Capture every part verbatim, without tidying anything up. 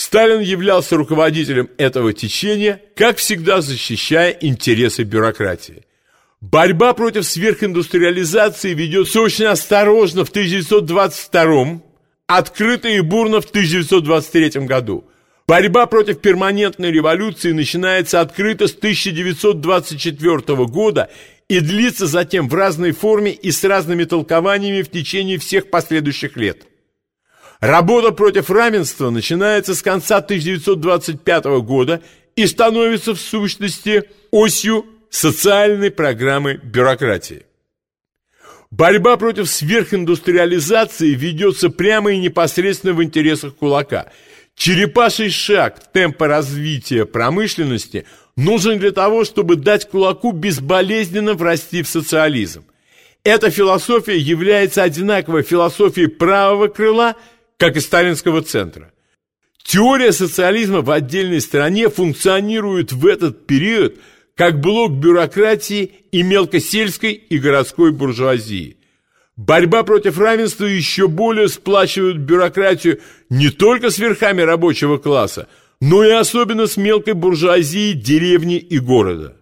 Сталин являлся руководителем этого течения, как всегда защищая интересы бюрократии. Борьба против сверхиндустриализации ведется очень осторожно в тысяча девятьсот двадцать втором, открыто и бурно в тысяча девятьсот двадцать третьем году. Борьба против перманентной революции начинается открыто с тысяча девятьсот двадцать четвёртого года и длится затем в разной форме и с разными толкованиями в течение всех последующих лет. Работа против равенства начинается с конца тысяча девятьсот двадцать пятого года и становится в сущности осью социальной программы бюрократии. Борьба против сверхиндустриализации ведется прямо и непосредственно в интересах кулака. Черепаший шаг темпа развития промышленности нужен для того, чтобы дать кулаку безболезненно врасти в социализм. Эта философия является одинаковой философией правого крыла, как и сталинского центра. Теория социализма в отдельной стране функционирует в этот период как блок бюрократии и мелкосельской и городской буржуазии. Борьба против равенства еще более сплачивает бюрократию не только с верхами рабочего класса, но и особенно с мелкой буржуазией деревни и города.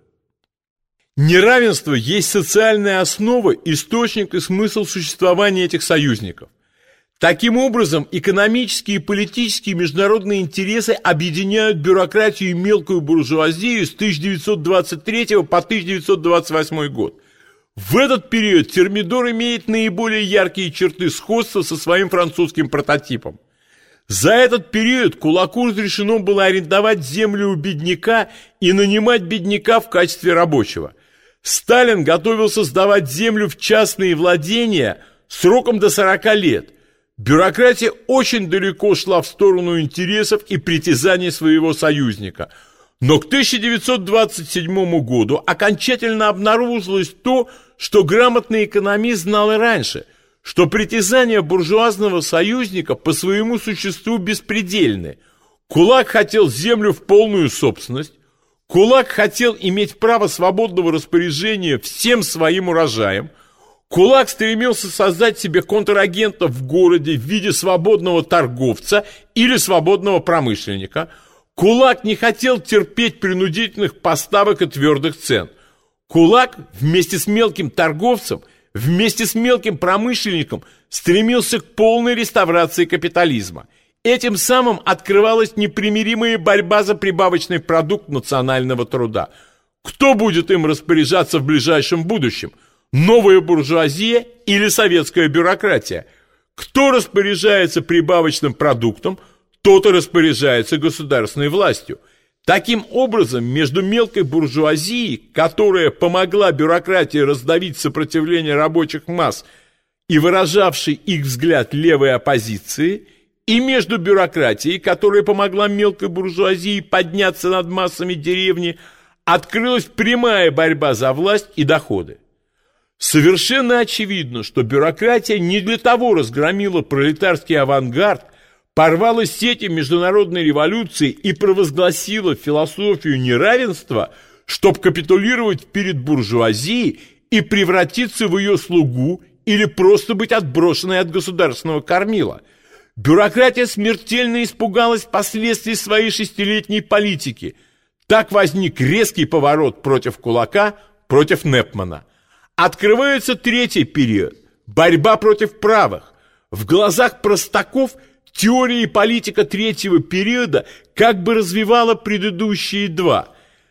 Неравенство есть социальная основа, источник и смысл существования этих союзников. Таким образом, экономические и политические международные интересы объединяют бюрократию и мелкую буржуазию с тысяча девятьсот двадцать третьего по тысяча девятьсот двадцать восьмой год. В этот период Термидор имеет наиболее яркие черты сходства со своим французским прототипом. За этот период кулаку разрешено было арендовать землю у бедняка и нанимать бедняка в качестве рабочего. Сталин готовился сдавать землю в частные владения сроком до сорока лет. Бюрократия очень далеко шла в сторону интересов и притязаний своего союзника. Но к тысяча девятьсот двадцать седьмому году окончательно обнаружилось то, что грамотный экономист знал и раньше, что притязания буржуазного союзника по своему существу беспредельны. Кулак хотел землю в полную собственность, кулак хотел иметь право свободного распоряжения всем своим урожаем, кулак стремился создать себе контрагента в городе в виде свободного торговца или свободного промышленника. Кулак не хотел терпеть принудительных поставок и твердых цен. Кулак вместе с мелким торговцем, вместе с мелким промышленником стремился к полной реставрации капитализма. Этим самым открывалась непримиримая борьба за прибавочный продукт национального труда. Кто будет им распоряжаться в ближайшем будущем? Новая буржуазия или советская бюрократия? Кто распоряжается прибавочным продуктом, тот и распоряжается государственной властью. Таким образом, между мелкой буржуазией, которая помогла бюрократии раздавить сопротивление рабочих масс и выражавшей их взгляд левой оппозиции, и между бюрократией, которая помогла мелкой буржуазии подняться над массами деревни, открылась прямая борьба за власть и доходы. Совершенно очевидно, что бюрократия не для того разгромила пролетарский авангард, порвала сети международной революции и провозгласила философию неравенства, чтобы капитулировать перед буржуазией и превратиться в ее слугу или просто быть отброшенной от государственного кормила. Бюрократия смертельно испугалась последствий своей шестилетней политики. Так возник резкий поворот против кулака, против Непмана. Открывается третий период – борьба против правых. В глазах простаков теория и политика третьего периода как бы развивала предыдущие два.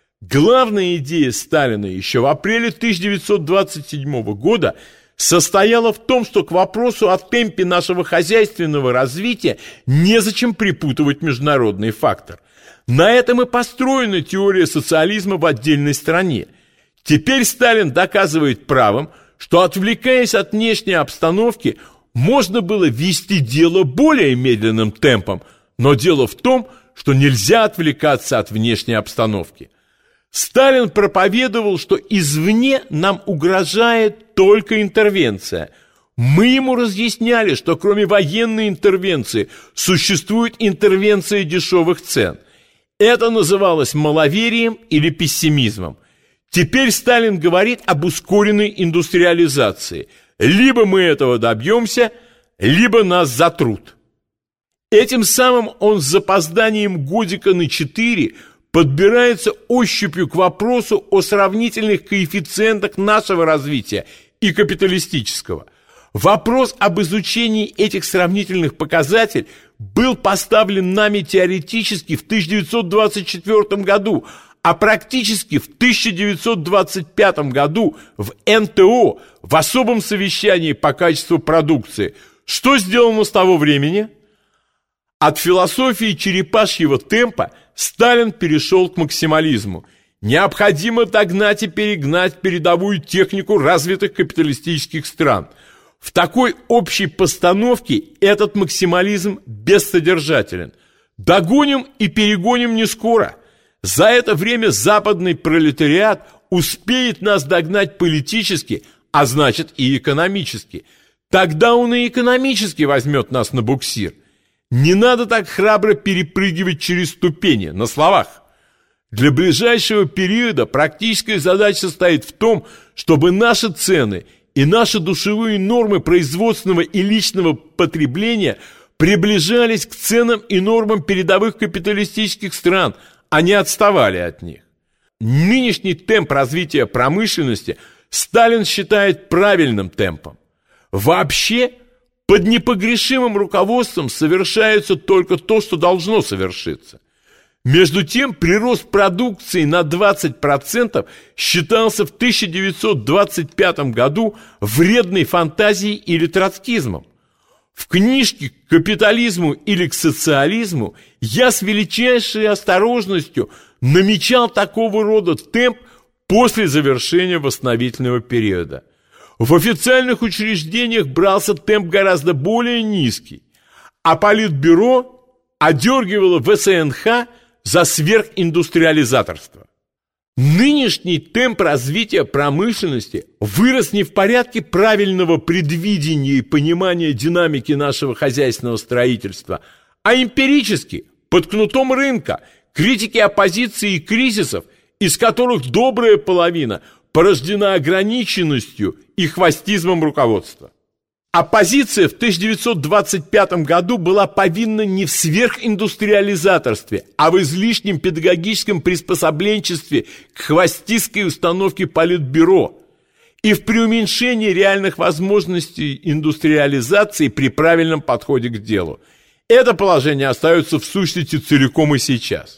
Главная идея Сталина еще в апреле тысяча девятьсот двадцать седьмого года состояла в том, что к вопросу о темпе нашего хозяйственного развития незачем припутывать международный фактор. На этом и построена теория социализма в отдельной стране. Теперь Сталин доказывает правым, что, отвлекаясь от внешней обстановки, можно было вести дело более медленным темпом, но дело в том, что нельзя отвлекаться от внешней обстановки. Сталин проповедовал, что извне нам угрожает только интервенция. Мы ему разъясняли, что кроме военной интервенции существует интервенция дешевых цен. Это называлось маловерием или пессимизмом. Теперь Сталин говорит об ускоренной индустриализации. Либо мы этого добьемся, либо нас затрут. Этим самым он с запозданием годика на четыре подбирается ощупью к вопросу о сравнительных коэффициентах нашего развития и капиталистического. Вопрос об изучении этих сравнительных показателей был поставлен нами теоретически в тысяча девятьсот двадцать четвёртом году, а практически в тысяча девятьсот двадцать пятом году в эн тэ о в особом совещании по качеству продукции. Что сделано с того времени? От философии черепашьего темпа Сталин перешел к максимализму. Необходимо догнать и перегнать передовую технику развитых капиталистических стран. В такой общей постановке этот максимализм бессодержателен. Догоним и перегоним не скоро. За это время западный пролетариат успеет нас догнать политически, а значит и экономически. Тогда он и экономически возьмет нас на буксир. Не надо так храбро перепрыгивать через ступени, на словах. Для ближайшего периода практическая задача состоит в том, чтобы наши цены и наши душевые нормы производственного и личного потребления приближались к ценам и нормам передовых капиталистических стран, а не отставали от них. Нынешний темп развития промышленности Сталин считает правильным темпом. Вообще, под непогрешимым руководством совершается только то, что должно совершиться. Между тем, прирост продукции на двадцать процентов считался в тысяча девятьсот двадцать пятом году вредной фантазией или троцкизмом. В книжке «К капитализму или к социализму» я с величайшей осторожностью намечал такого рода темп после завершения восстановительного периода. В официальных учреждениях брался темп гораздо более низкий, а Политбюро одергивало вэ эс эн ха за сверхиндустриализаторство. Нынешний темп развития промышленности вырос не в порядке правильного предвидения и понимания динамики нашего хозяйственного строительства, а эмпирически, под кнутом рынка, критики оппозиции и кризисов, из которых добрая половина порождена ограниченностью и хвостизмом руководства. Оппозиция в тысяча девятьсот двадцать пятом году была повинна не в сверхиндустриализаторстве, а в излишнем педагогическом приспособленчестве к хвостистской установке Политбюро и в преуменьшении реальных возможностей индустриализации при правильном подходе к делу. Это положение остается в сущности целиком и сейчас.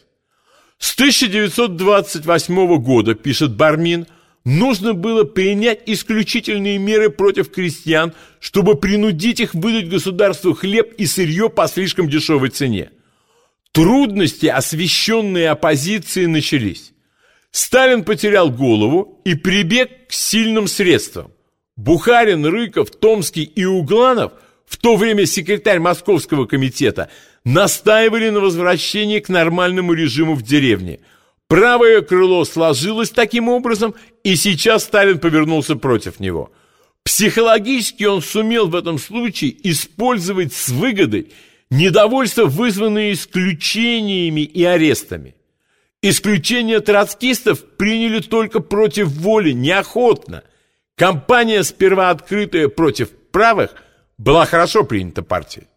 С тысяча девятьсот двадцать восьмого года, пишет Бармин, нужно было принять исключительные меры против крестьян, чтобы принудить их выдать государству хлеб и сырье по слишком дешевой цене. Трудности, освещенные оппозицией, начались. Сталин потерял голову и прибег к сильным средствам. Бухарин, Рыков, Томский и Угланов, в то время секретарь Московского комитета, настаивали на возвращении к нормальному режиму в деревне. Правое крыло сложилось таким образом, и сейчас Сталин повернулся против него. Психологически он сумел в этом случае использовать с выгодой недовольство, вызванное исключениями и арестами. Исключения троцкистов приняли только против воли, неохотно. Кампания, сперва открытая против правых, была хорошо принята партией.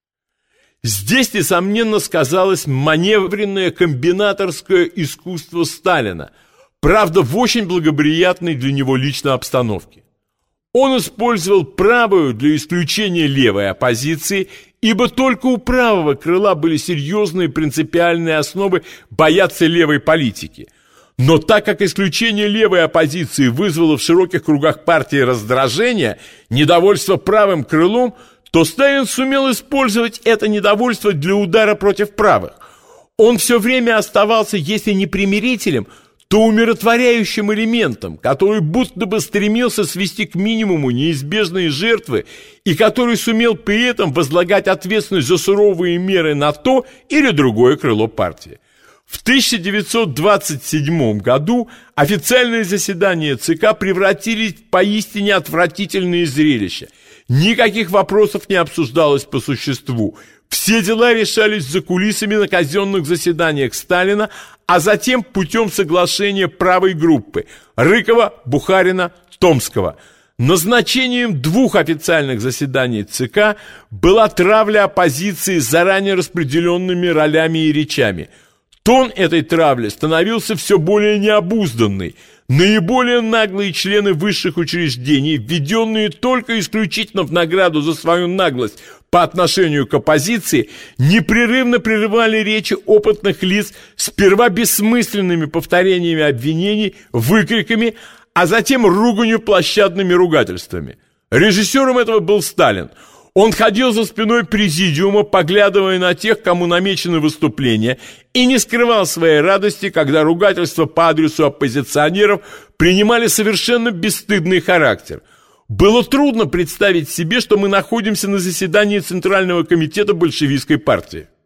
Здесь, несомненно, сказалось маневренное комбинаторское искусство Сталина, правда, в очень благоприятной для него личной обстановке. Он использовал правую для исключения левой оппозиции, ибо только у правого крыла были серьезные принципиальные основы бояться левой политики. Но так как исключение левой оппозиции вызвало в широких кругах партии раздражение, недовольство правым крылом, то Сталин сумел использовать это недовольство для удара против правых. Он все время оставался, если не примирителем, то умиротворяющим элементом, который будто бы стремился свести к минимуму неизбежные жертвы и который сумел при этом возлагать ответственность за суровые меры на то или другое крыло партии. В тысяча девятьсот двадцать седьмом году официальные заседания ЦК превратились в поистине отвратительные зрелища. Никаких вопросов не обсуждалось по существу. Все дела решались за кулисами на казенных заседаниях Сталина, а затем путем соглашения правой группы Рыкова, Бухарина, Томского. Назначением двух официальных заседаний ЦК была травля оппозиции с заранее распределенными ролями и речами. Тон этой травли становился все более необузданный. Наиболее наглые члены высших учреждений, введенные только исключительно в награду за свою наглость по отношению к оппозиции, непрерывно прерывали речи опытных лиц сперва бессмысленными повторениями обвинений, выкриками, а затем руганью площадными ругательствами. Режиссером этого был Сталин. Он ходил за спиной президиума, поглядывая на тех, кому намечено выступление, и не скрывал своей радости, когда ругательства по адресу оппозиционеров принимали совершенно бесстыдный характер. Было трудно представить себе, что мы находимся на заседании Центрального комитета большевистской партии.